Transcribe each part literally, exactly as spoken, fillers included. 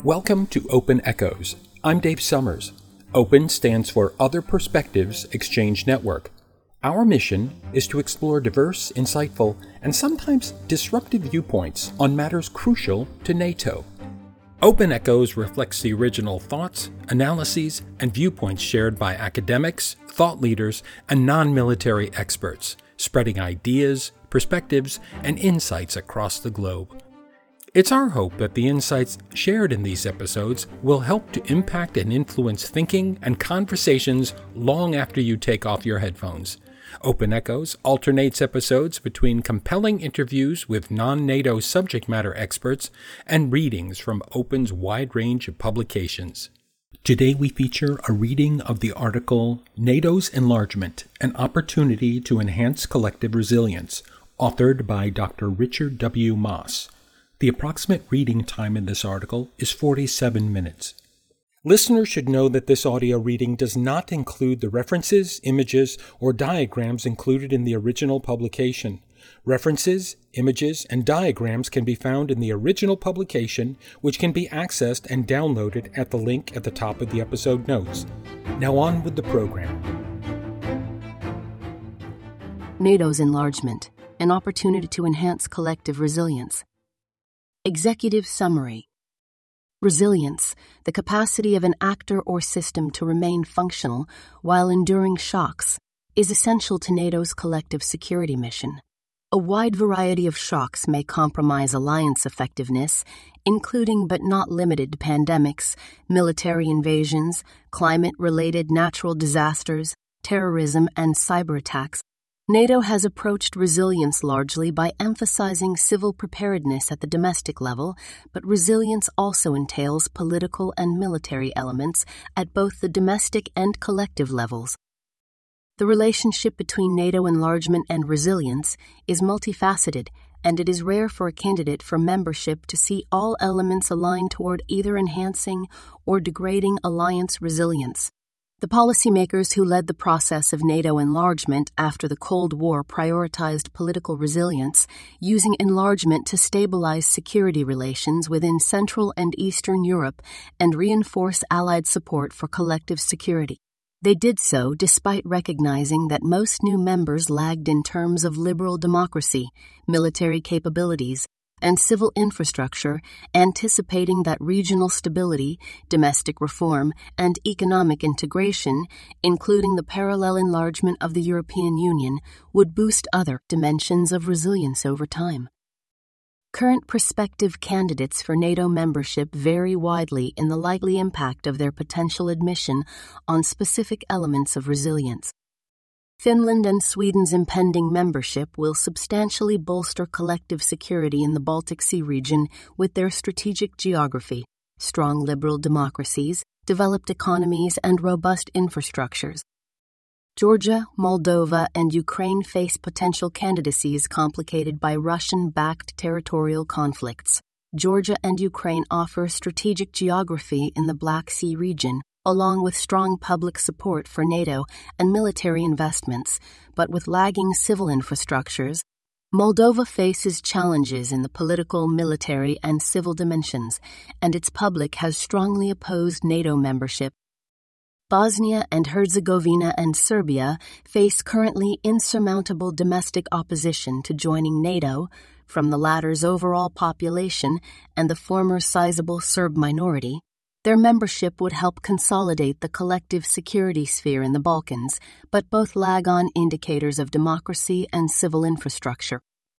Welcome to Open Echoes. I'm Dave Summers. OPEN stands for Other Perspectives Exchange Network. Our mission is to explore diverse, insightful, and sometimes disruptive viewpoints on matters crucial to NATO. Open Echoes reflects the original thoughts, analyses, and viewpoints shared by academics, thought leaders, and non-military experts, spreading ideas, perspectives, and insights across the globe. It's our hope that the insights shared in these episodes will help to impact and influence thinking and conversations long after you take off your headphones. Open Echoes alternates episodes between compelling interviews with non-NATO subject matter experts and readings from OPEN's wide range of publications. Today we feature a reading of the article NATO's Enlargement, an Opportunity to Enhance Collective Resilience, authored by Doctor Richard W. Moss. The approximate reading time in this article is forty-seven minutes. Listeners should know that this audio reading does not include the references, images, or diagrams included in the original publication. References, images, and diagrams can be found in the original publication, which can be accessed and downloaded at the link at the top of the episode notes. Now on with the program. NATO's Enlargement, an Opportunity to Enhance Collective Resilience. Executive Summary. Resilience, the capacity of an actor or system to remain functional while enduring shocks, is essential to NATO's collective security mission. A wide variety of shocks may compromise alliance effectiveness, including but not limited to pandemics, military invasions, climate-related natural disasters, terrorism, and cyber attacks. NATO has approached resilience largely by emphasizing civil preparedness at the domestic level, but resilience also entails political and military elements at both the domestic and collective levels. The relationship between NATO enlargement and resilience is multifaceted, and it is rare for a candidate for membership to see all elements align toward either enhancing or degrading alliance resilience. The policymakers who led the process of NATO enlargement after the Cold War prioritized political resilience, using enlargement to stabilize security relations within Central and Eastern Europe and reinforce Allied support for collective security. They did so despite recognizing that most new members lagged in terms of liberal democracy, military capabilities, and civil infrastructure, anticipating that regional stability, domestic reform, and economic integration, including the parallel enlargement of the European Union, would boost other dimensions of resilience over time. Current prospective candidates for NATO membership vary widely in the likely impact of their potential admission on specific elements of resilience. Finland and Sweden's impending membership will substantially bolster collective security in the Baltic Sea region with their strategic geography, strong liberal democracies, developed economies, and robust infrastructures. Georgia, Moldova, and Ukraine face potential candidacies complicated by Russian-backed territorial conflicts. Georgia and Ukraine offer strategic geography in the Black Sea region, along with strong public support for NATO and military investments, but with lagging civil infrastructures. Moldova faces challenges in the political, military, and civil dimensions, and its public has strongly opposed NATO membership. Bosnia and Herzegovina and Serbia face currently insurmountable domestic opposition to joining NATO, from the latter's overall population and the former sizable Serb minority. Their membership would help consolidate the collective security sphere in the Balkans, but both lag on indicators of democracy and civil infrastructure.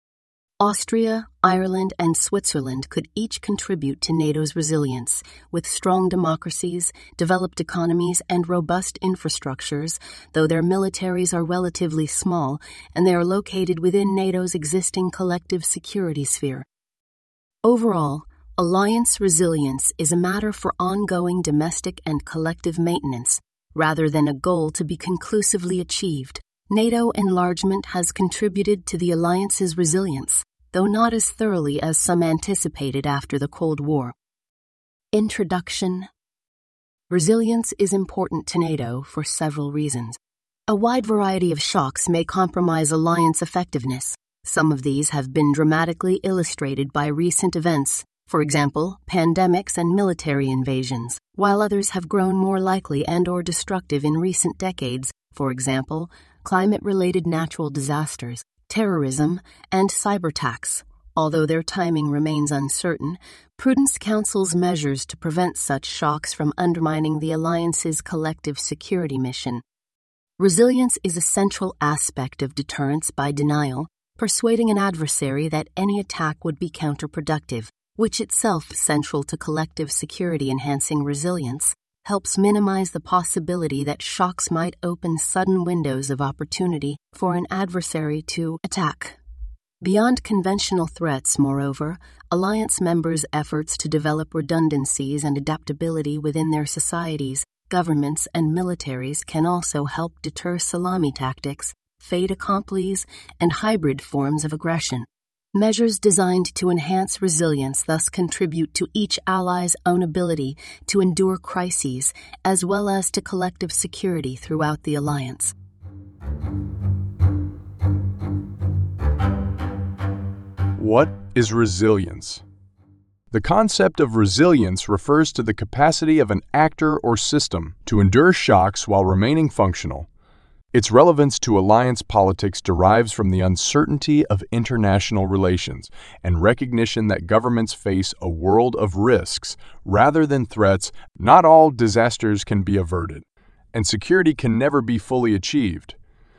Austria, Ireland, and Switzerland could each contribute to NATO's resilience, with strong democracies, developed economies, and robust infrastructures, though their militaries are relatively small and they are located within NATO's existing collective security sphere. Overall, alliance resilience is a matter for ongoing domestic and collective maintenance, rather than a goal to be conclusively achieved. NATO enlargement has contributed to the alliance's resilience, though not as thoroughly as some anticipated after the Cold War. Introduction. Resilience is important to NATO for several reasons. A wide variety of shocks may compromise alliance effectiveness. Some of these have been dramatically illustrated by recent events, for example, pandemics and military invasions, while others have grown more likely and or destructive in recent decades, for example, climate-related natural disasters, terrorism, and cyberattacks. Although their timing remains uncertain, prudence counsels measures to prevent such shocks from undermining the Alliance's collective security mission. Resilience is a central aspect of deterrence by denial, persuading an adversary that any attack would be counterproductive, which itself central to collective security-enhancing resilience, helps minimize the possibility that shocks might open sudden windows of opportunity for an adversary to attack. Beyond conventional threats, moreover, Alliance members' efforts to develop redundancies and adaptability within their societies, governments, and militaries can also help deter salami tactics, fait accomplis, and hybrid forms of aggression. Measures designed to enhance resilience thus contribute to each ally's own ability to endure crises, as well as to collective security throughout the Alliance. What is resilience? The concept of resilience refers to the capacity of an actor or system to endure shocks while remaining functional. Its relevance to alliance politics derives from the uncertainty of international relations and recognition that governments face a world of risks rather than threats. Not all disasters can be averted, and security can never be fully achieved.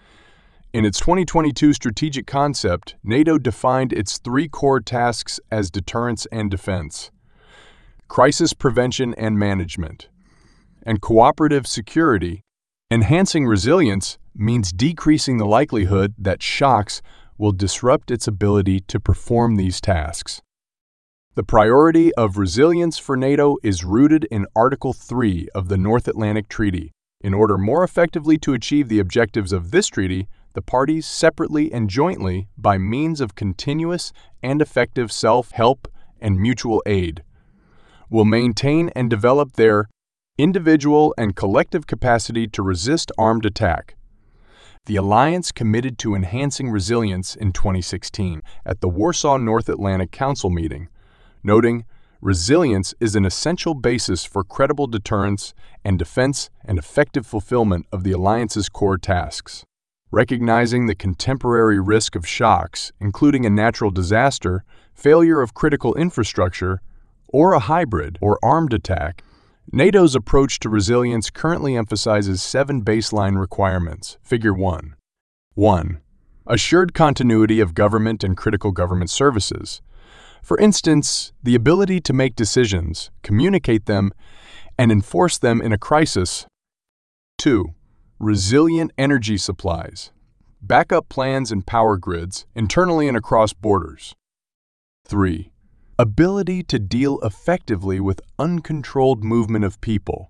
In its twenty twenty-two strategic concept, NATO defined its three core tasks as deterrence and defense, crisis prevention and management, and cooperative security. Enhancing resilience means decreasing the likelihood that shocks will disrupt its ability to perform these tasks. The priority of resilience for NATO is rooted in Article three of the North Atlantic Treaty. In order more effectively to achieve the objectives of this treaty, the parties separately and jointly, by means of continuous and effective self-help and mutual aid, will maintain and develop their individual and collective capacity to resist armed attack. The Alliance committed to enhancing resilience in twenty sixteen at the Warsaw North Atlantic Council meeting, noting, "Resilience is an essential basis for credible deterrence and defense and effective fulfillment of the Alliance's core tasks." Recognizing the contemporary risk of shocks, including a natural disaster, failure of critical infrastructure, or a hybrid or armed attack, NATO's approach to resilience currently emphasizes seven baseline requirements. Figure one. one. Assured continuity of government and critical government services. For instance, the ability to make decisions, communicate them, and enforce them in a crisis. two. Resilient energy supplies. Backup plans and power grids, internally and across borders. three. Ability to deal effectively with uncontrolled movement of people,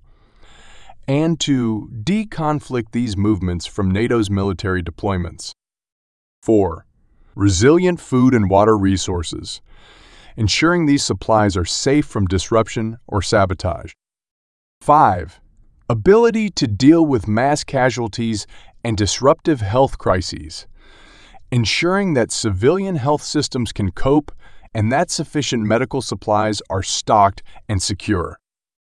and to deconflict these movements from NATO's military deployments. four. Resilient food and water resources, ensuring these supplies are safe from disruption or sabotage. five. Ability to deal with mass casualties and disruptive health crises, ensuring that civilian health systems can cope and that sufficient medical supplies are stocked and secure.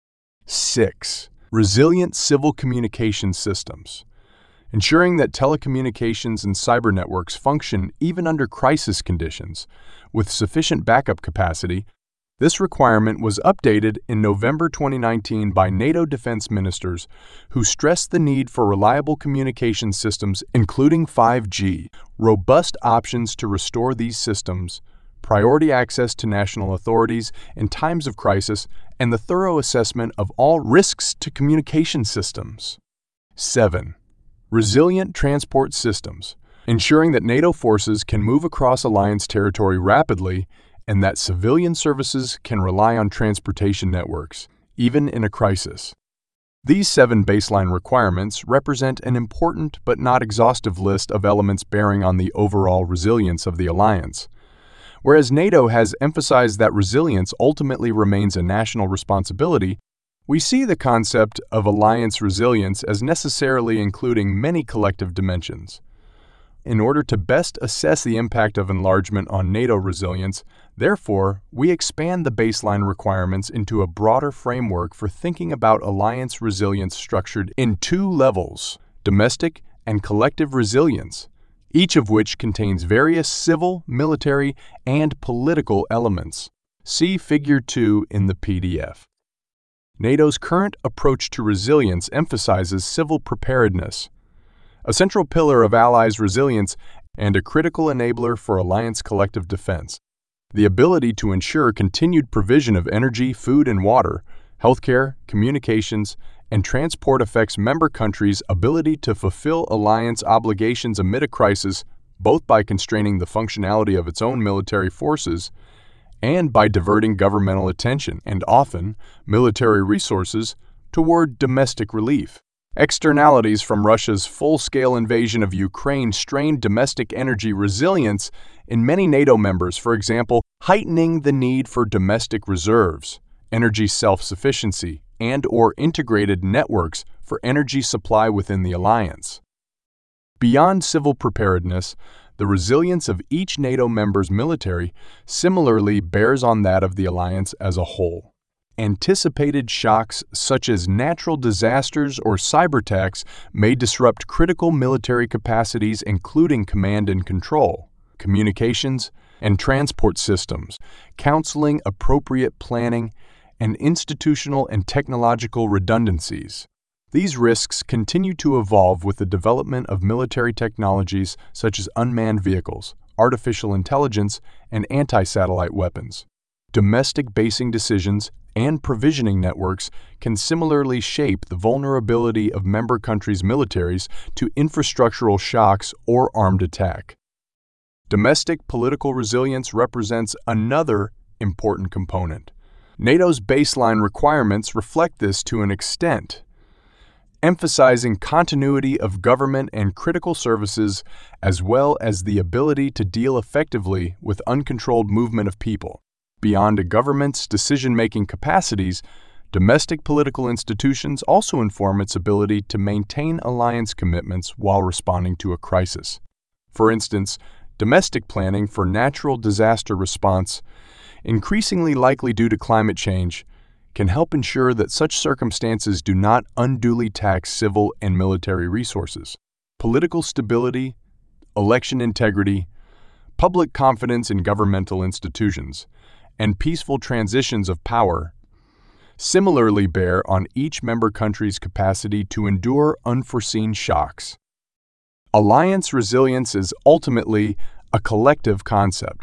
six. Resilient civil communication systems, ensuring that telecommunications and cyber networks function even under crisis conditions with sufficient backup capacity. This requirement was updated in November twenty nineteen by NATO defense ministers who stressed the need for reliable communication systems, including five G, robust options to restore these systems, priority access to national authorities in times of crisis, and the thorough assessment of all risks to communication systems. seven. Resilient transport systems, ensuring that NATO forces can move across Alliance territory rapidly and that civilian services can rely on transportation networks, even in a crisis. These seven baseline requirements represent an important but not exhaustive list of elements bearing on the overall resilience of the Alliance. Whereas NATO has emphasized that resilience ultimately remains a national responsibility, we see the concept of Alliance resilience as necessarily including many collective dimensions. in order to best assess the impact of enlargement on NATO resilience. Therefore, we expand the baseline requirements into a broader framework for thinking about alliance resilience structured in two levels: domestic and collective resilience, each of which contains various civil, military, and political elements. See Figure two in the P D F. NATO's current approach to resilience emphasizes civil preparedness, a central pillar of allies' resilience and a critical enabler for alliance collective defense. The ability to ensure continued provision of energy, food and water, healthcare, communications, and transport affects member countries' ability to fulfill alliance obligations amid a crisis, both by constraining the functionality of its own military forces and by diverting governmental attention and often military resources toward domestic relief. Externalities from Russia's full-scale invasion of Ukraine strained domestic energy resilience in many NATO members, for example, heightening the need for domestic reserves, energy self-sufficiency, and/or integrated networks for energy supply within the alliance. Beyond civil preparedness, the resilience of each NATO member's military similarly bears on that of the alliance as a whole. Anticipated shocks such as natural disasters or cyberattacks may disrupt critical military capacities including command and control, communications, and transport systems, counseling appropriate planning, and institutional and technological redundancies. These risks continue to evolve with the development of military technologies such as unmanned vehicles, artificial intelligence, and anti-satellite weapons. Domestic basing decisions and provisioning networks can similarly shape the vulnerability of member countries' militaries to infrastructural shocks or armed attack. Domestic political resilience represents another important component. NATO's baseline requirements reflect this to an extent, emphasizing continuity of government and critical services as well as the ability to deal effectively with uncontrolled movement of people. Beyond a government's decision-making capacities, domestic political institutions also inform its ability to maintain alliance commitments while responding to a crisis. For instance, domestic planning for natural disaster response, increasingly likely due to climate change, can help ensure that such circumstances do not unduly tax civil and military resources. Political stability, election integrity, public confidence in governmental institutions, and peaceful transitions of power similarly bear on each member country's capacity to endure unforeseen shocks. Alliance resilience is ultimately a collective concept.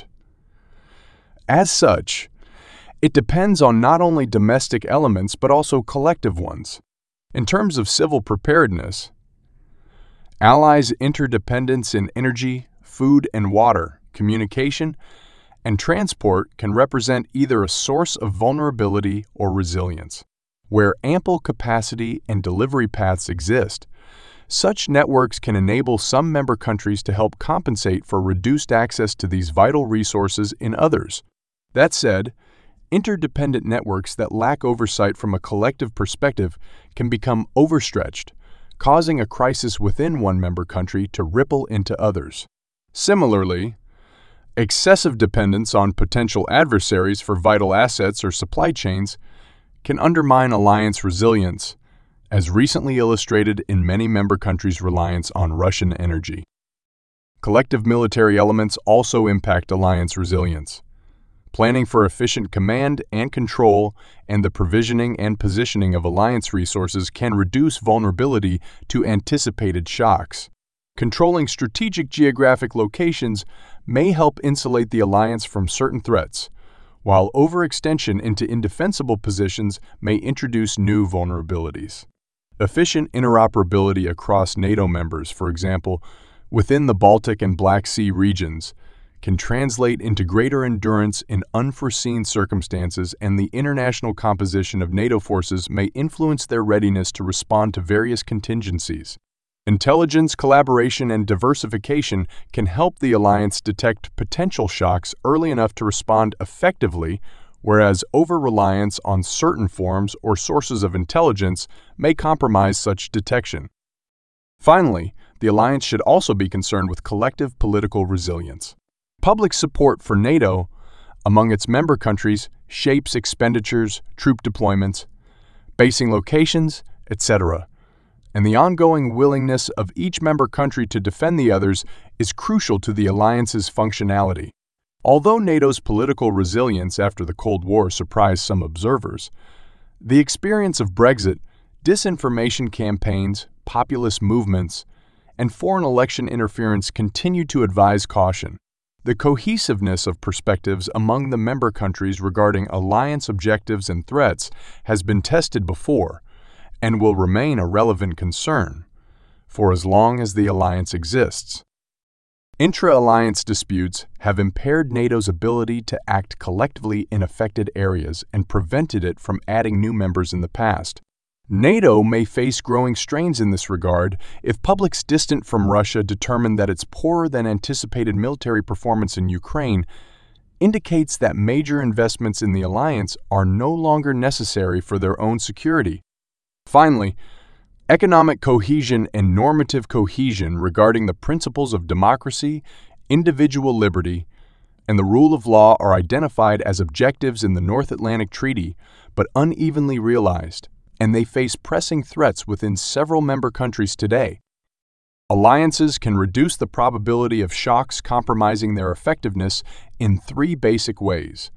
As such, it depends on not only domestic elements but also collective ones. In terms of civil preparedness, allies' interdependence in energy, food and water, communication, and transport can represent either a source of vulnerability or resilience. Where ample capacity and delivery paths exist, such networks can enable some member countries to help compensate for reduced access to these vital resources in others. That said, interdependent networks that lack oversight from a collective perspective can become overstretched, causing a crisis within one member country to ripple into others. Similarly, excessive dependence on potential adversaries for vital assets or supply chains can undermine alliance resilience, as recently illustrated in many member countries' reliance on Russian energy. Collective military elements also impact alliance resilience. Planning for efficient command and control and the provisioning and positioning of alliance resources can reduce vulnerability to anticipated shocks. Controlling strategic geographic locations may help insulate the alliance from certain threats, while overextension into indefensible positions may introduce new vulnerabilities. Efficient interoperability across NATO members, for example, within the Baltic and Black Sea regions, can translate into greater endurance in unforeseen circumstances, and the international composition of NATO forces may influence their readiness to respond to various contingencies. Intelligence, collaboration, and diversification can help the alliance detect potential shocks early enough to respond effectively, whereas over-reliance on certain forms or sources of intelligence may compromise such detection. Finally, the alliance should also be concerned with collective political resilience. Public support for NATO among its member countries shapes expenditures, troop deployments, basing locations, et cetera, and the ongoing willingness of each member country to defend the others is crucial to the alliance's functionality. Although NATO's political resilience after the Cold War surprised some observers, the experience of Brexit, disinformation campaigns, populist movements, and foreign election interference continue to advise caution. The cohesiveness of perspectives among the member countries regarding alliance objectives and threats has been tested before and will remain a relevant concern for as long as the alliance exists. Intra-alliance disputes have impaired NATO's ability to act collectively in affected areas and prevented it from adding new members in the past. NATO may face growing strains in this regard if publics distant from Russia determine that its poorer than anticipated military performance in Ukraine indicates that major investments in the alliance are no longer necessary for their own security. Finally, economic cohesion and normative cohesion regarding the principles of democracy, individual liberty, and the rule of law are identified as objectives in the North Atlantic Treaty, but unevenly realized, and they face pressing threats within several member countries today. Alliances can reduce the probability of shocks compromising their effectiveness in three basic ways.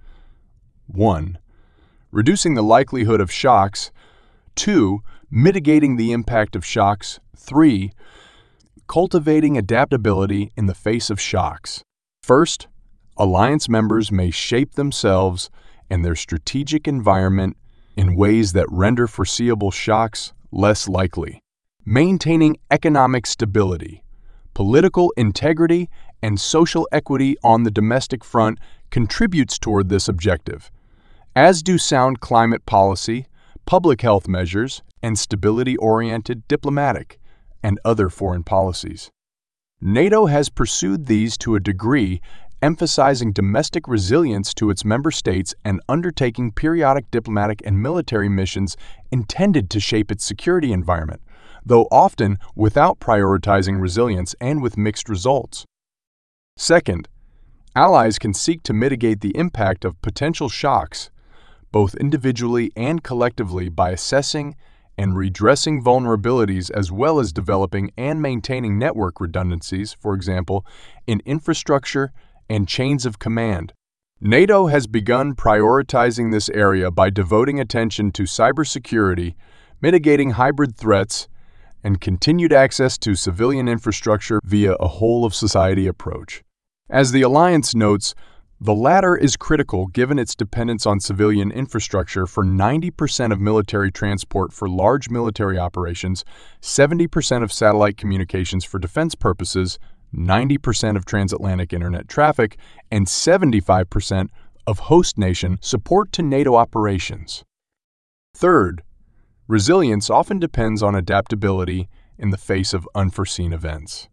one. Reducing the likelihood of shocks. two. Mitigating the impact of shocks. three. Cultivating adaptability in the face of shocks. First, alliance members may shape themselves and their strategic environment in ways that render foreseeable shocks less likely. Maintaining economic stability, political integrity, and social equity on the domestic front contributes toward this objective, as do sound climate policy, public health measures, and stability-oriented diplomatic and other foreign policies. NATO has pursued these to a degree, emphasizing domestic resilience to its member states and undertaking periodic diplomatic and military missions intended to shape its security environment, though often without prioritizing resilience and with mixed results. Second, allies can seek to mitigate the impact of potential shocks, both individually and collectively, by assessing and redressing vulnerabilities as well as developing and maintaining network redundancies, for example, in infrastructure and chains of command. NATO has begun prioritizing this area by devoting attention to cybersecurity, mitigating hybrid threats, and continued access to civilian infrastructure via a whole-of-society approach. As the alliance notes, the latter is critical given its dependence on civilian infrastructure for ninety percent of military transport for large military operations, seventy percent of satellite communications for defense purposes, ninety percent of transatlantic internet traffic, and seventy-five percent of host nation support to NATO operations. Third, resilience often depends on adaptability in the face of unforeseen events.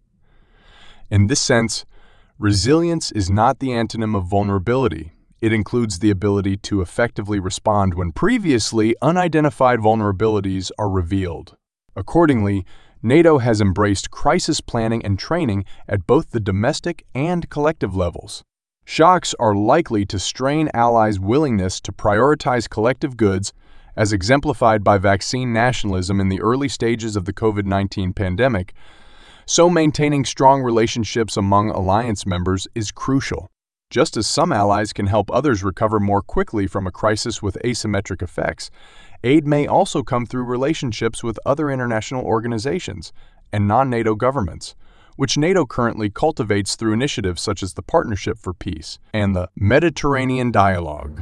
In this sense, resilience is not the antonym of vulnerability. It includes the ability to effectively respond when previously unidentified vulnerabilities are revealed. Accordingly, NATO has embraced crisis planning and training at both the domestic and collective levels. Shocks are likely to strain allies' willingness to prioritize collective goods, as exemplified by vaccine nationalism in the early stages of the COVID nineteen pandemic, so maintaining strong relationships among alliance members is crucial. Just as some allies can help others recover more quickly from a crisis with asymmetric effects, aid may also come through relationships with other international organizations and non-NATO governments, which NATO currently cultivates through initiatives such as the Partnership for Peace and the Mediterranean Dialogue.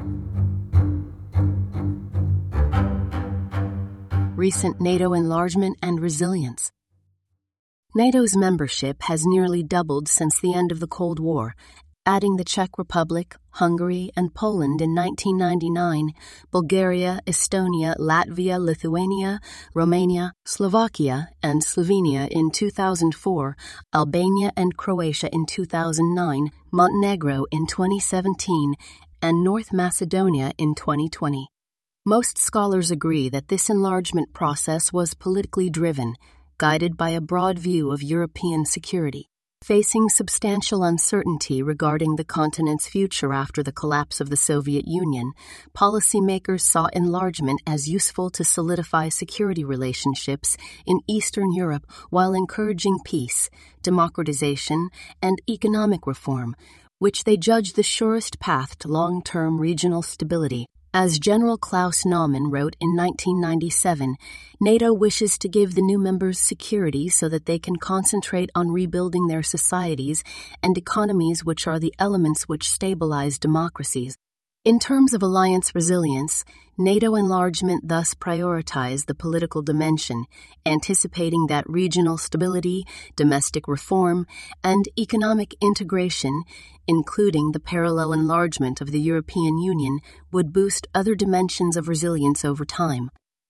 Recent NATO enlargement and resilience. NATO's membership has nearly doubled since the end of the Cold War, adding the Czech Republic, Hungary, and Poland in nineteen ninety-nine, Bulgaria, Estonia, Latvia, Lithuania, Romania, Slovakia, and Slovenia in two thousand four, Albania and Croatia in two thousand nine, Montenegro in twenty seventeen, and North Macedonia in twenty twenty. Most scholars agree that this enlargement process was politically driven, guided by a broad view of European security. Facing substantial uncertainty regarding the continent's future after the collapse of the Soviet Union, policymakers saw enlargement as useful to solidify security relationships in Eastern Europe while encouraging peace, democratization, and economic reform, which they judged the surest path to long-term regional stability. As General Klaus Naumann wrote in nineteen ninety-seven, NATO wishes to give the new members security so that they can concentrate on rebuilding their societies and economies, which are the elements which stabilize democracies. In terms of alliance resilience, NATO enlargement thus prioritized the political dimension, anticipating that regional stability, domestic reform, and economic integration, including the parallel enlargement of the European Union, would boost other dimensions of resilience over time.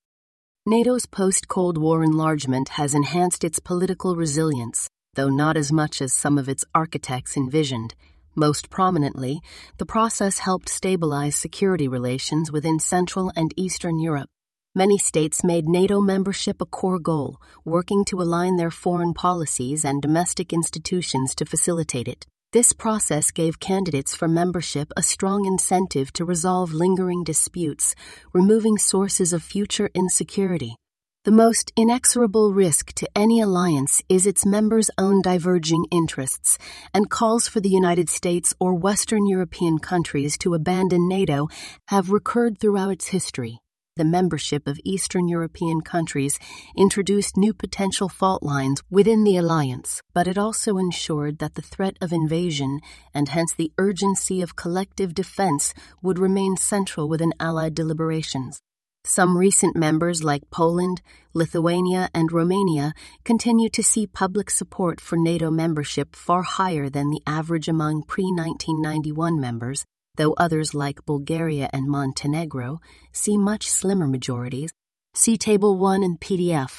NATO's post-Cold War enlargement has enhanced its political resilience, though not as much as some of its architects envisioned. Most prominently, the process helped stabilize security relations within Central and Eastern Europe. Many states made NATO membership a core goal, working to align their foreign policies and domestic institutions to facilitate it. This process gave candidates for membership a strong incentive to resolve lingering disputes, removing sources of future insecurity. The most inexorable risk to any alliance is its members' own diverging interests, and calls for the United States or Western European countries to abandon NATO have recurred throughout its history. The membership of Eastern European countries introduced new potential fault lines within the alliance, but it also ensured that the threat of invasion, and hence the urgency of collective defense, would remain central within Allied deliberations. Some recent members like Poland, Lithuania, and Romania continue to see public support for NATO membership far higher than the average among pre nineteen ninety-one members, though others like Bulgaria and Montenegro see much slimmer majorities. See Table one in P D F.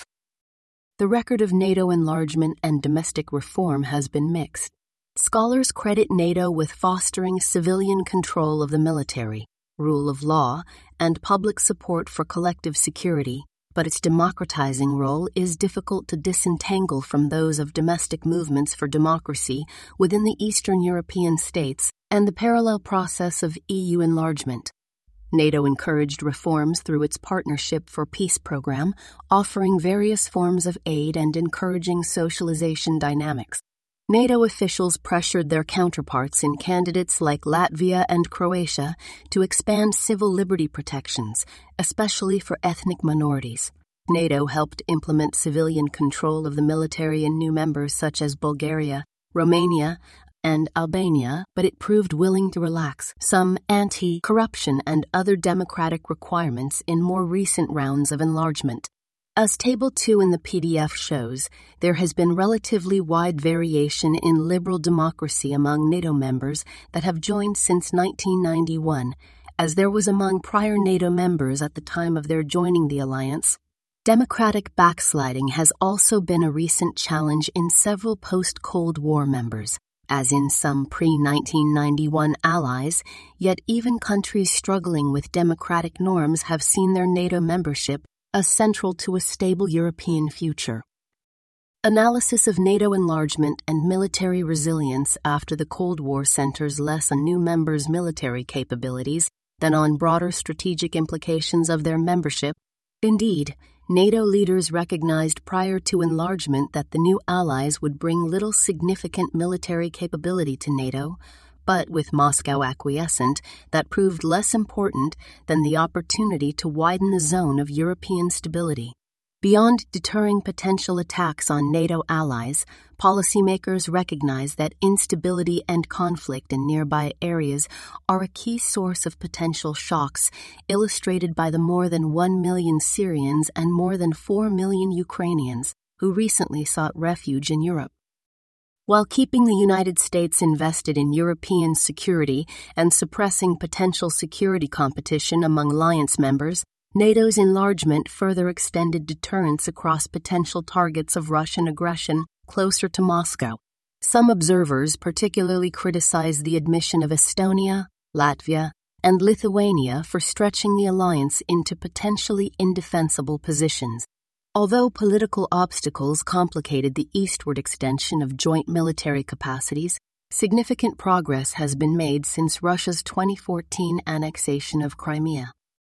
The record of NATO enlargement and domestic reform has been mixed. Scholars credit NATO with fostering civilian control of the military, rule of law, and public support for collective security, but its democratizing role is difficult to disentangle from those of domestic movements for democracy within the Eastern European states and the parallel process of E U enlargement. NATO encouraged reforms through its Partnership for Peace program, offering various forms of aid and encouraging socialization dynamics. NATO officials pressured their counterparts in candidates like Latvia and Croatia to expand civil liberty protections, especially for ethnic minorities. NATO helped implement civilian control of the military in new members such as Bulgaria, Romania, and Albania, but it proved willing to relax some anti-corruption and other democratic requirements in more recent rounds of enlargement. As Table two in the P D F shows, there has been relatively wide variation in liberal democracy among NATO members that have joined since nineteen ninety-one, as there was among prior NATO members at the time of their joining the alliance. Democratic backsliding has also been a recent challenge in several post-Cold War members, as in some pre nineteen ninety-one allies, yet even countries struggling with democratic norms have seen their NATO membership as central to a stable European future. Analysis of NATO enlargement and military resilience after the Cold War centers less on new members' military capabilities than on broader strategic implications of their membership. Indeed, NATO leaders recognized prior to enlargement that the new allies would bring little significant military capability to NATO, but with Moscow acquiescent, that proved less important than the opportunity to widen the zone of European stability. Beyond deterring potential attacks on NATO allies, policymakers recognize that instability and conflict in nearby areas are a key source of potential shocks, illustrated by the more than one million Syrians and more than four million Ukrainians who recently sought refuge in Europe. While keeping the United States invested in European security and suppressing potential security competition among alliance members, NATO's enlargement further extended deterrence across potential targets of Russian aggression closer to Moscow. Some observers particularly criticize the admission of Estonia, Latvia, and Lithuania for stretching the alliance into potentially indefensible positions. Although political obstacles complicated the eastward extension of joint military capacities, significant progress has been made since Russia's twenty fourteen annexation of Crimea.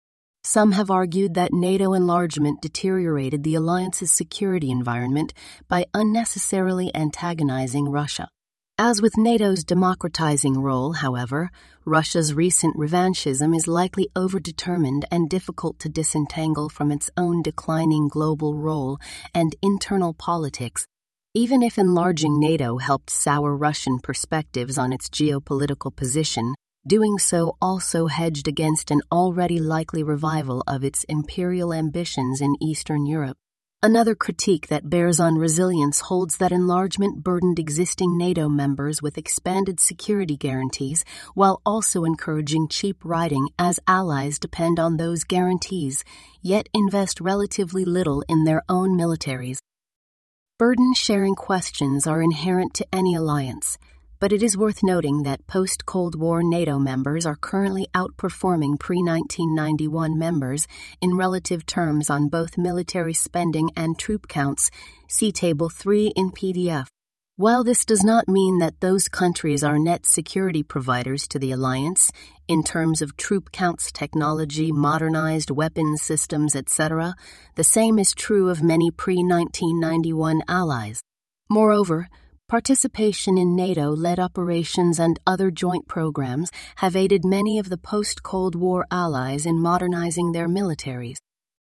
Some have argued that NATO enlargement deteriorated the alliance's security environment by unnecessarily antagonizing Russia. As with NATO's democratizing role, however, Russia's recent revanchism is likely overdetermined and difficult to disentangle from its own declining global role and internal politics. Even if enlarging NATO helped sour Russian perspectives on its geopolitical position, doing so also hedged against an already likely revival of its imperial ambitions in Eastern Europe. Another critique that bears on resilience holds that enlargement burdened existing NATO members with expanded security guarantees while also encouraging cheap riding as allies depend on those guarantees, yet invest relatively little in their own militaries. Burden-sharing questions are inherent to any alliance, but it is worth noting that post-Cold War NATO members are currently outperforming pre nineteen ninety-one members in relative terms on both military spending and troop counts. See Table three in P D F. While this does not mean that those countries are net security providers to the alliance, in terms of troop counts, technology, modernized weapons systems, et cetera, the same is true of many pre nineteen ninety-one allies. Moreover, participation in NATO-led operations and other joint programs have aided many of the post-Cold War allies in modernizing their militaries.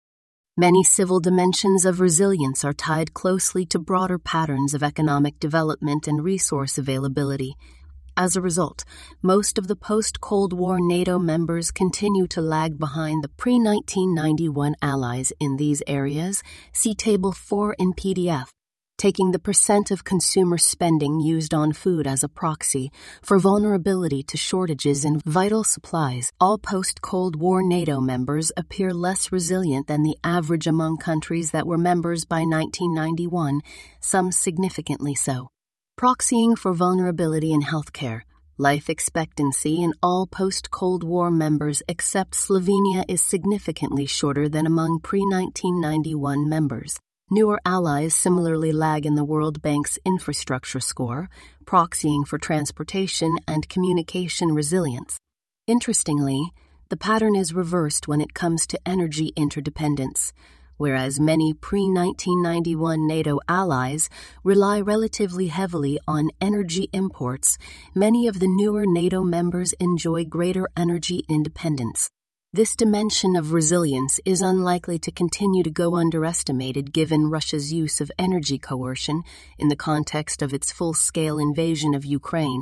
Many civil dimensions of resilience are tied closely to broader patterns of economic development and resource availability. As a result, most of the post-Cold War NATO members continue to lag behind the pre nineteen ninety-one allies in these areas. See Table four in P D F. Taking the percent of consumer spending used on food as a proxy for vulnerability to shortages in vital supplies, all post-Cold War NATO members appear less resilient than the average among countries that were members by nineteen ninety-one, some significantly so. Proxying for vulnerability in healthcare, life expectancy in all post-Cold War members except Slovenia is significantly shorter than among pre nineteen ninety-one members. Newer allies similarly lag in the World Bank's infrastructure score, proxying for transportation and communication resilience. Interestingly, the pattern is reversed when it comes to energy interdependence. Whereas many pre nineteen ninety-one NATO allies rely relatively heavily on energy imports, many of the newer NATO members enjoy greater energy independence. This dimension of resilience is unlikely to continue to go underestimated given Russia's use of energy coercion in the context of its full-scale invasion of Ukraine.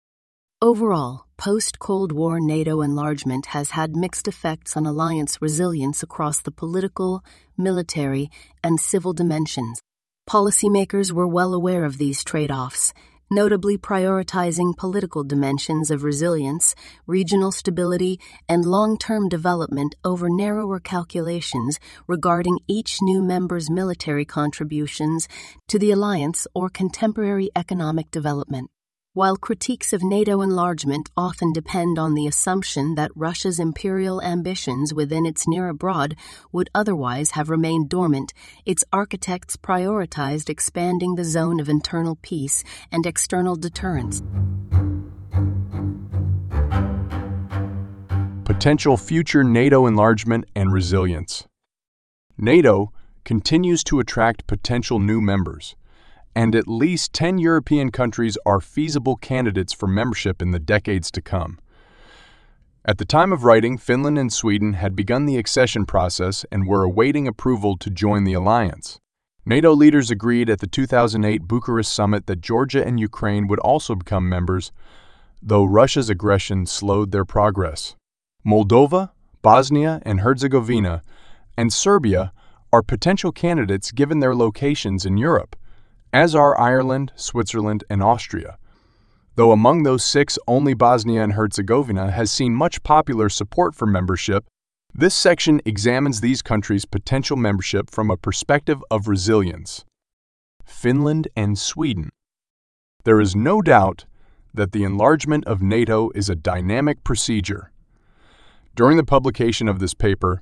Overall, post-Cold War NATO enlargement has had mixed effects on alliance resilience across the political, military, and civil dimensions. Policymakers were well aware of these trade-offs, notably prioritizing political dimensions of resilience, regional stability, and long-term development over narrower calculations regarding each new member's military contributions to the alliance or contemporary economic development. While critiques of NATO enlargement often depend on the assumption that Russia's imperial ambitions within its near abroad would otherwise have remained dormant, its architects prioritized expanding the zone of internal peace and external deterrence. Potential future NATO enlargement and resilience. NATO continues to attract potential new members, and at least ten European countries are feasible candidates for membership in the decades to come. At the time of writing, Finland and Sweden had begun the accession process and were awaiting approval to join the alliance. NATO leaders agreed at the two thousand eight Bucharest summit that Georgia and Ukraine would also become members, though Russia's aggression slowed their progress. Moldova, Bosnia and Herzegovina, and Serbia are potential candidates given their locations in Europe, as are Ireland, Switzerland, and Austria. Though among those six, only Bosnia and Herzegovina has seen much popular support for membership, this section examines these countries' potential membership from a perspective of resilience. Finland and Sweden. There is no doubt that the enlargement of NATO is a dynamic procedure. During the publication of this paper,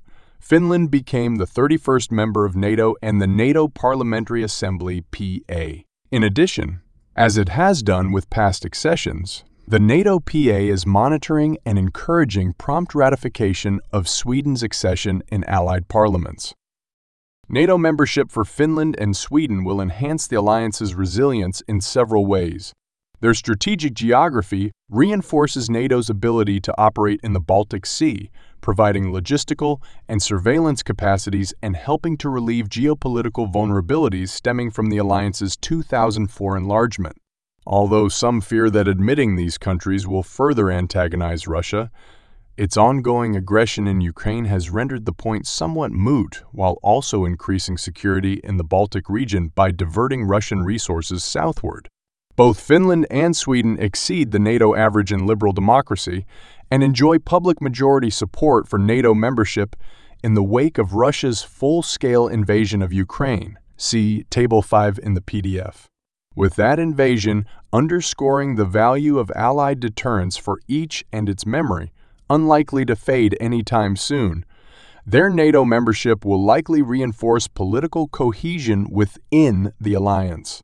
Finland became the thirty-first member of NATO and the NATO Parliamentary Assembly P A. In addition, as it has done with past accessions, the NATO P A is monitoring and encouraging prompt ratification of Sweden's accession in allied parliaments. NATO membership for Finland and Sweden will enhance the alliance's resilience in several ways. Their strategic geography reinforces NATO's ability to operate in the Baltic Sea, providing logistical and surveillance capacities and helping to relieve geopolitical vulnerabilities stemming from the alliance's two thousand four enlargement. Although some fear that admitting these countries will further antagonize Russia, its ongoing aggression in Ukraine has rendered the point somewhat moot while also increasing security in the Baltic region by diverting Russian resources southward. Both Finland and Sweden exceed the NATO average in liberal democracy and enjoy public majority support for NATO membership in the wake of Russia's full-scale invasion of Ukraine. See Table five in the P D F. With that invasion underscoring the value of Allied deterrence for each and its memory, unlikely to fade anytime soon, their NATO membership will likely reinforce political cohesion within the alliance.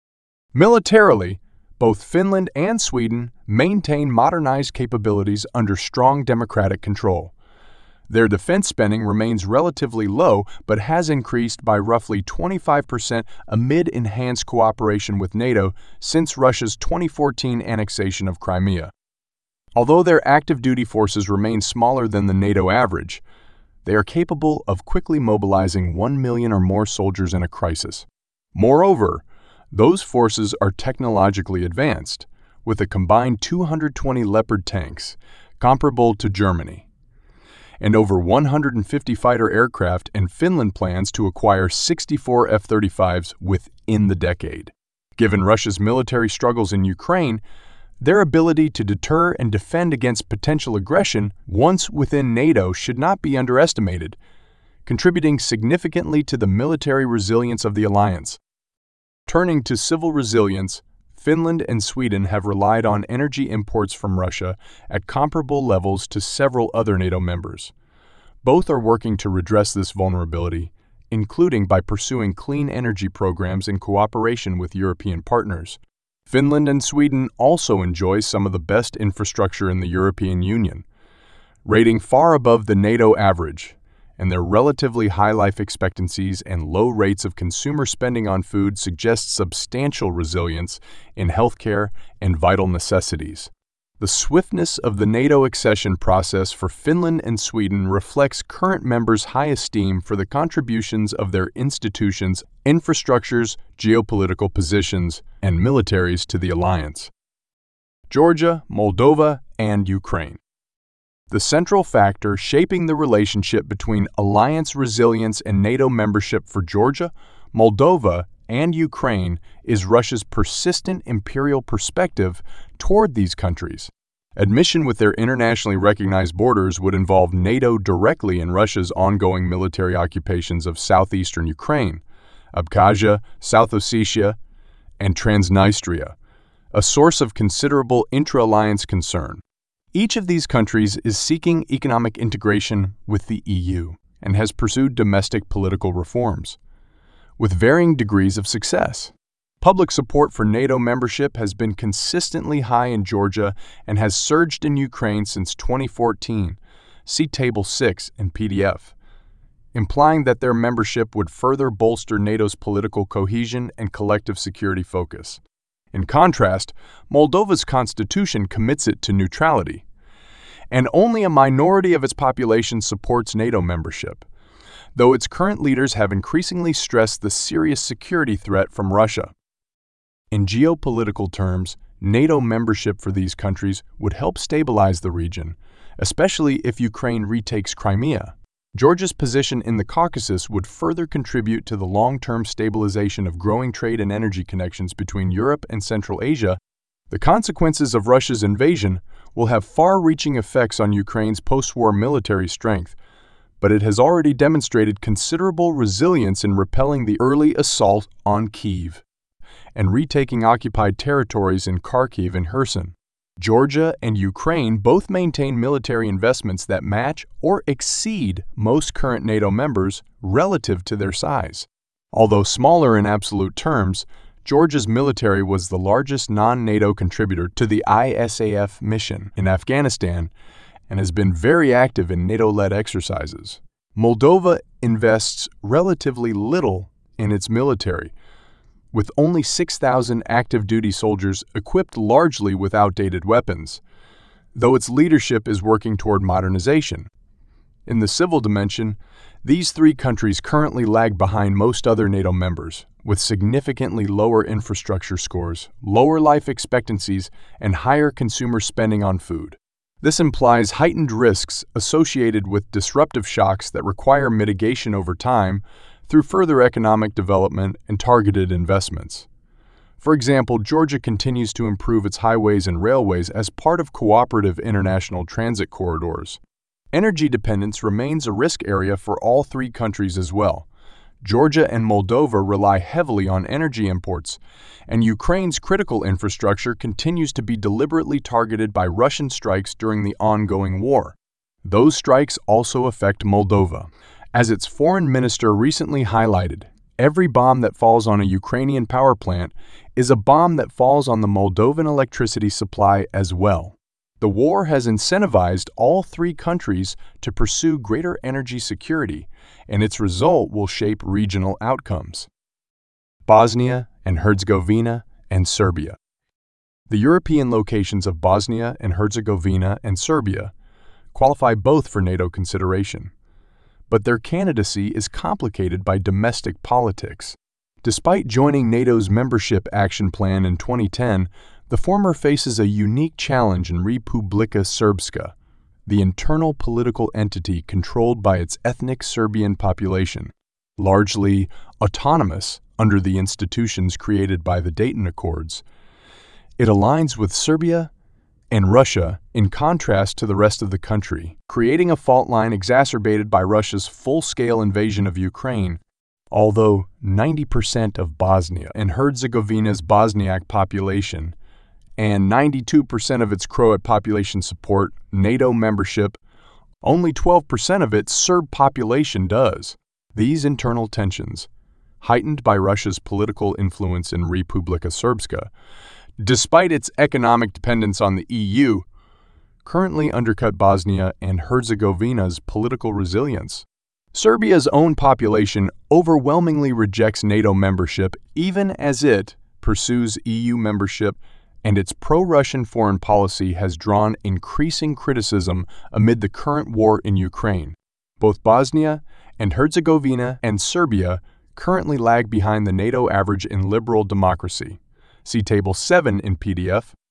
Militarily, both Finland and Sweden maintain modernized capabilities under strong democratic control. Their defense spending remains relatively low but has increased by roughly twenty-five percent amid enhanced cooperation with NATO since Russia's twenty fourteen annexation of Crimea. Although their active duty forces remain smaller than the NATO average, they are capable of quickly mobilizing one million or more soldiers in a crisis. Moreover, those forces are technologically advanced, with a combined two hundred twenty Leopard tanks, comparable to Germany, and over one hundred fifty fighter aircraft, and Finland plans to acquire sixty-four F thirty-fives within the decade. Given Russia's military struggles in Ukraine, their ability to deter and defend against potential aggression once within NATO should not be underestimated, contributing significantly to the military resilience of the alliance. Turning to civil resilience, Finland and Sweden have relied on energy imports from Russia at comparable levels to several other NATO members. Both are working to redress this vulnerability, including by pursuing clean energy programs in cooperation with European partners. Finland and Sweden also enjoy some of the best infrastructure in the European Union, rating far above the NATO average, and their relatively high life expectancies and low rates of consumer spending on food suggest substantial resilience in healthcare and vital necessities. The swiftness of the NATO accession process for Finland and Sweden reflects current members' high esteem for the contributions of their institutions, infrastructures, geopolitical positions, and militaries to the alliance. Georgia, Moldova, and Ukraine. The central factor shaping the relationship between alliance resilience and NATO membership for Georgia, Moldova, and Ukraine is Russia's persistent imperial perspective toward these countries. Admission with their internationally recognized borders would involve NATO directly in Russia's ongoing military occupations of southeastern Ukraine, Abkhazia, South Ossetia, and Transnistria, a source of considerable intra-alliance concern. Each of these countries is seeking economic integration with the E U and has pursued domestic political reforms, with varying degrees of success. Public support for NATO membership has been consistently high in Georgia and has surged in Ukraine since twenty fourteen. See Table six in P D F, implying that their membership would further bolster NATO's political cohesion and collective security focus. In contrast, Moldova's constitution commits it to neutrality, and only a minority of its population supports NATO membership, though its current leaders have increasingly stressed the serious security threat from Russia. In geopolitical terms, NATO membership for these countries would help stabilize the region, especially if Ukraine retakes Crimea. Georgia's position in the Caucasus would further contribute to the long-term stabilization of growing trade and energy connections between Europe and Central Asia. The consequences of Russia's invasion will have far-reaching effects on Ukraine's post-war military strength, but it has already demonstrated considerable resilience in repelling the early assault on Kyiv and retaking occupied territories in Kharkiv and Kherson. Georgia and Ukraine both maintain military investments that match or exceed most current NATO members relative to their size. Although smaller in absolute terms, Georgia's military was the largest non-NATO contributor to the I S A F mission in Afghanistan and has been very active in NATO-led exercises. Moldova invests relatively little in its military, with only six thousand active-duty soldiers equipped largely with outdated weapons, though its leadership is working toward modernization. In the civil dimension, these three countries currently lag behind most other NATO members, with significantly lower infrastructure scores, lower life expectancies, and higher consumer spending on food. This implies heightened risks associated with disruptive shocks that require mitigation over time through further economic development and targeted investments. For example, Georgia continues to improve its highways and railways as part of cooperative international transit corridors. Energy dependence remains a risk area for all three countries as well. Georgia and Moldova rely heavily on energy imports, and Ukraine's critical infrastructure continues to be deliberately targeted by Russian strikes during the ongoing war. Those strikes also affect Moldova. As its foreign minister recently highlighted, every bomb that falls on a Ukrainian power plant is a bomb that falls on the Moldovan electricity supply as well. The war has incentivized all three countries to pursue greater energy security, and its result will shape regional outcomes. Bosnia and Herzegovina and Serbia. The European locations of Bosnia and Herzegovina and Serbia qualify both for NATO consideration, but their candidacy is complicated by domestic politics. Despite joining NATO's membership action plan in twenty ten, the former faces a unique challenge in Republika Srpska, the internal political entity controlled by its ethnic Serbian population, largely autonomous under the institutions created by the Dayton Accords. It aligns with Serbia and Russia in contrast to the rest of the country, creating a fault line exacerbated by Russia's full-scale invasion of Ukraine. Although ninety percent of Bosnia and Herzegovina's Bosniak population and ninety-two percent of its Croat population support NATO membership, only twelve percent of its Serb population does. These internal tensions, heightened by Russia's political influence in Republika Srpska, despite its economic dependence on the E U, currently undercut Bosnia and Herzegovina's political resilience. Serbia's own population overwhelmingly rejects NATO membership even as it pursues E U membership, and its pro-Russian foreign policy has drawn increasing criticism amid the current war in Ukraine. Both Bosnia and Herzegovina and Serbia currently lag behind the NATO average in liberal democracy. See Table seven in P D F.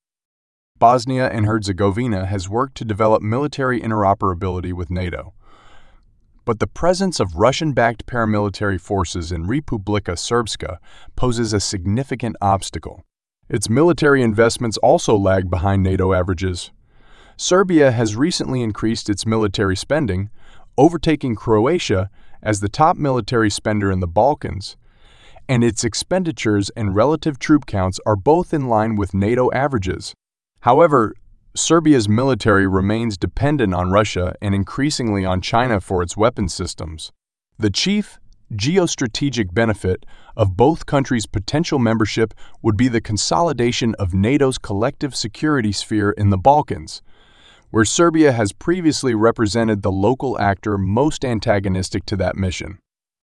Bosnia and Herzegovina has worked to develop military interoperability with NATO, but the presence of Russian-backed paramilitary forces in Republika Srpska poses a significant obstacle. Its military investments also lag behind NATO averages. Serbia has recently increased its military spending, overtaking Croatia as the top military spender in the Balkans, and its expenditures and relative troop counts are both in line with NATO averages. However, Serbia's military remains dependent on Russia and increasingly on China for its weapons systems. The chief geostrategic benefit of both countries' potential membership would be the consolidation of NATO's collective security sphere in the Balkans, where Serbia has previously represented the local actor most antagonistic to that mission.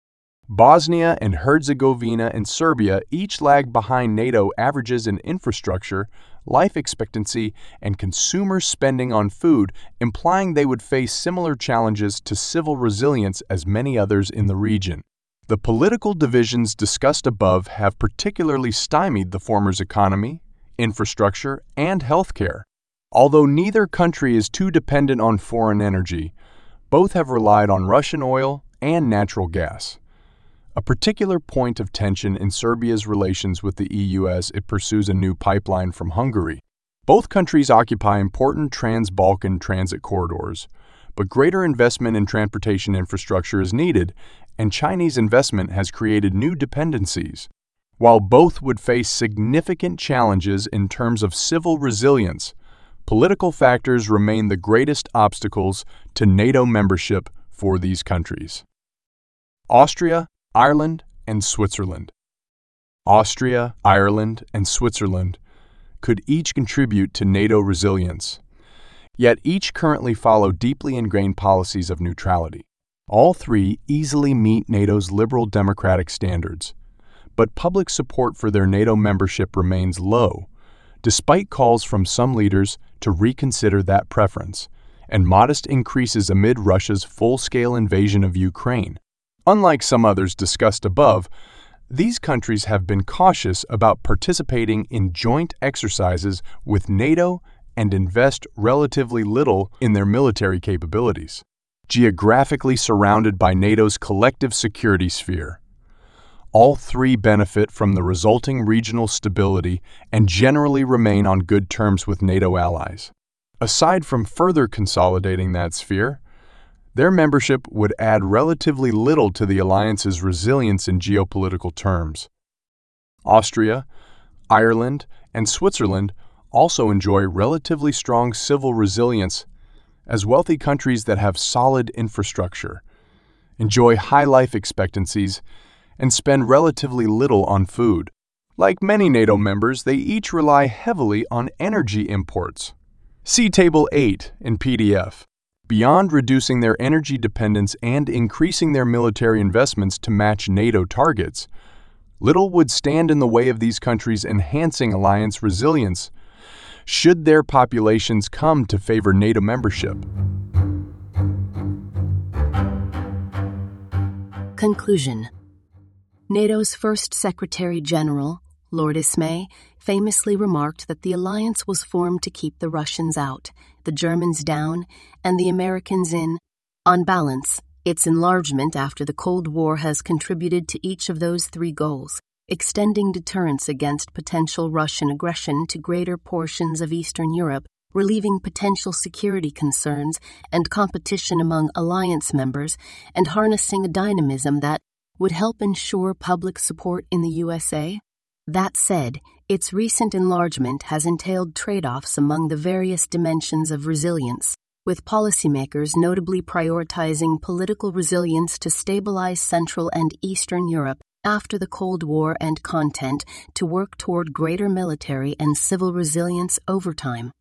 Bosnia and Herzegovina and Serbia each lag behind NATO averages in infrastructure, life expectancy, and consumer spending on food, implying they would face similar challenges to civil resilience as many others in the region. The political divisions discussed above have particularly stymied the former's economy, infrastructure, and healthcare. Although neither country is too dependent on foreign energy, both have relied on Russian oil and natural gas. A particular point of tension in Serbia's relations with the E U as it pursues a new pipeline from Hungary. Both countries occupy important trans-Balkan transit corridors, but greater investment in transportation infrastructure is needed, and Chinese investment has created new dependencies. While both would face significant challenges in terms of civil resilience, political factors remain the greatest obstacles to NATO membership for these countries. Austria, Ireland, and Switzerland. Austria, Ireland, and Switzerland could each contribute to NATO resilience, yet each currently follow deeply ingrained policies of neutrality. All three easily meet NATO's liberal democratic standards, but public support for their NATO membership remains low, despite calls from some leaders to reconsider that preference, and modest increases amid Russia's full-scale invasion of Ukraine. Unlike some others discussed above, these countries have been cautious about participating in joint exercises with NATO and invest relatively little in their military capabilities. Geographically surrounded by NATO's collective security sphere, all three benefit from the resulting regional stability and generally remain on good terms with NATO allies. Aside from further consolidating that sphere, their membership would add relatively little to the alliance's resilience in geopolitical terms. Austria, Ireland, and Switzerland also enjoy relatively strong civil resilience as wealthy countries that have solid infrastructure, enjoy high life expectancies, and spend relatively little on food. Like many NATO members, they each rely heavily on energy imports. See Table eight in P D F. Beyond reducing their energy dependence and increasing their military investments to match NATO targets, little would stand in the way of these countries enhancing alliance resilience should their populations come to favor NATO membership. Conclusion. NATO's first Secretary General, Lord Ismay, famously remarked that the alliance was formed to keep the Russians out, the Germans down, and the Americans in. On balance, its enlargement after the Cold War has contributed to each of those three goals, extending deterrence against potential Russian aggression to greater portions of Eastern Europe, relieving potential security concerns and competition among alliance members, and harnessing a dynamism that would help ensure public support in the U S A. That said, its recent enlargement has entailed trade-offs among the various dimensions of resilience, with policymakers notably prioritizing political resilience to stabilize Central and Eastern Europe after the Cold War and content to work toward greater military and civil resilience over time.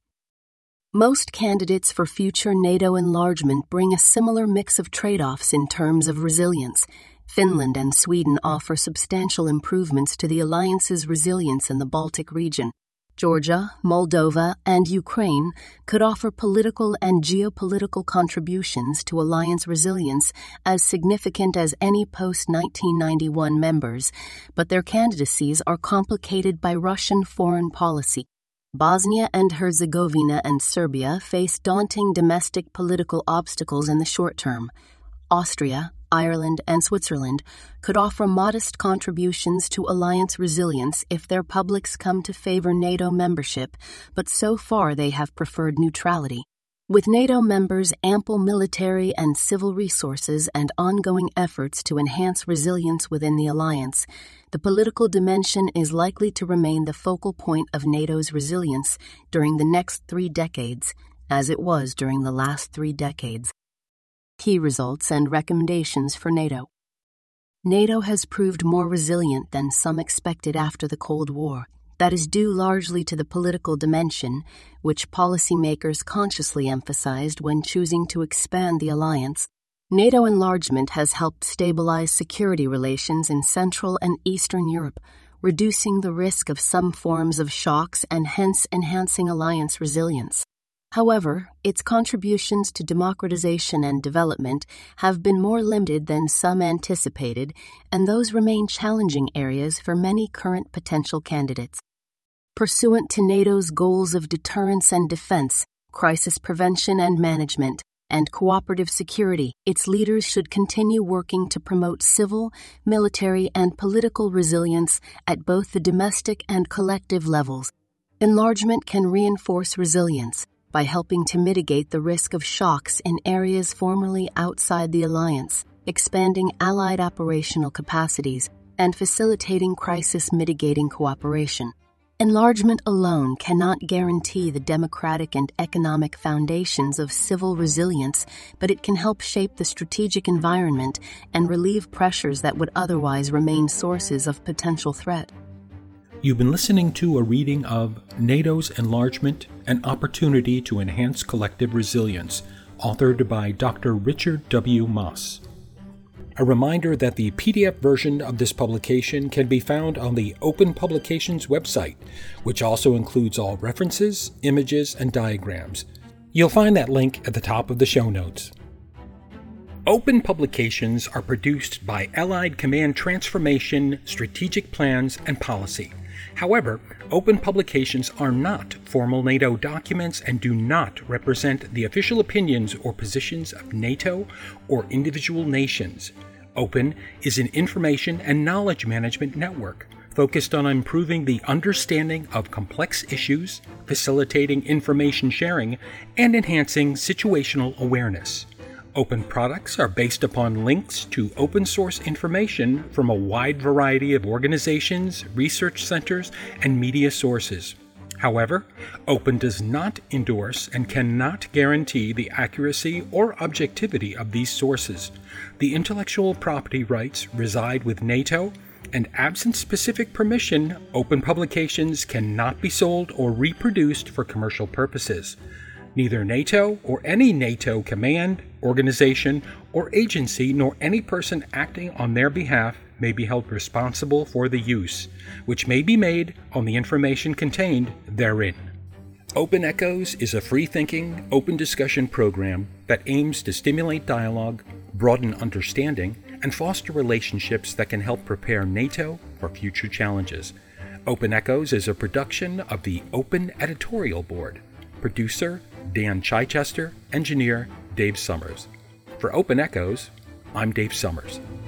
Most candidates for future NATO enlargement bring a similar mix of trade-offs in terms of resilience. Finland and Sweden offer substantial improvements to the alliance's resilience in the Baltic region. Georgia, Moldova, and Ukraine could offer political and geopolitical contributions to alliance resilience as significant as any post nineteen ninety-one members, but their candidacies are complicated by Russian foreign policy. Bosnia and Herzegovina and Serbia face daunting domestic political obstacles in the short term. Austria, Ireland, and Switzerland could offer modest contributions to alliance resilience if their publics come to favor NATO membership, but so far they have preferred neutrality. With NATO members' ample military and civil resources and ongoing efforts to enhance resilience within the alliance, the political dimension is likely to remain the focal point of NATO's resilience during the next three decades, as it was during the last three decades. Key results and recommendations for NATO. NATO has proved more resilient than some expected after the Cold War. That is due largely to the political dimension, which policymakers consciously emphasized when choosing to expand the alliance. NATO enlargement has helped stabilize security relations in Central and Eastern Europe, reducing the risk of some forms of shocks and hence enhancing alliance resilience. However, its contributions to democratization and development have been more limited than some anticipated, and those remain challenging areas for many current potential candidates. Pursuant to NATO's goals of deterrence and defense, crisis prevention and management, and cooperative security, its leaders should continue working to promote civil, military, and political resilience at both the domestic and collective levels. Enlargement can reinforce resilience by helping to mitigate the risk of shocks in areas formerly outside the alliance, expanding allied operational capacities, and facilitating crisis mitigating cooperation. Enlargement alone cannot guarantee the democratic and economic foundations of civil resilience, but it can help shape the strategic environment and relieve pressures that would otherwise remain sources of potential threat. You've been listening to a reading of NATO's Enlargement: An Opportunity to Enhance Collective Resilience, authored by Doctor Richard W. Moss. A reminder that the P D F version of this publication can be found on the Open Publications website, which also includes all references, images, and diagrams. You'll find that link at the top of the show notes. Open Publications are produced by Allied Command Transformation, Strategic Plans, and Policy. However, Open Publications are not formal NATO documents and do not represent the official opinions or positions of NATO or individual nations. Open is an information and knowledge management network focused on improving the understanding of complex issues, facilitating information sharing, and enhancing situational awareness. Open products are based upon links to open source information from a wide variety of organizations, research centers, and media sources. However, Open does not endorse and cannot guarantee the accuracy or objectivity of these sources. The intellectual property rights reside with NATO, and absent specific permission, Open Publications cannot be sold or reproduced for commercial purposes. Neither NATO or any NATO command, organization, or agency, nor any person acting on their behalf may be held responsible for the use, which may be made on the information contained therein. Open Echoes is a free-thinking, open discussion program that aims to stimulate dialogue, broaden understanding, and foster relationships that can help prepare NATO for future challenges. Open Echoes is a production of the Open Editorial Board. Producer, Dan Chichester. Engineer, Dave Summers. For Open Echoes, I'm Dave Summers.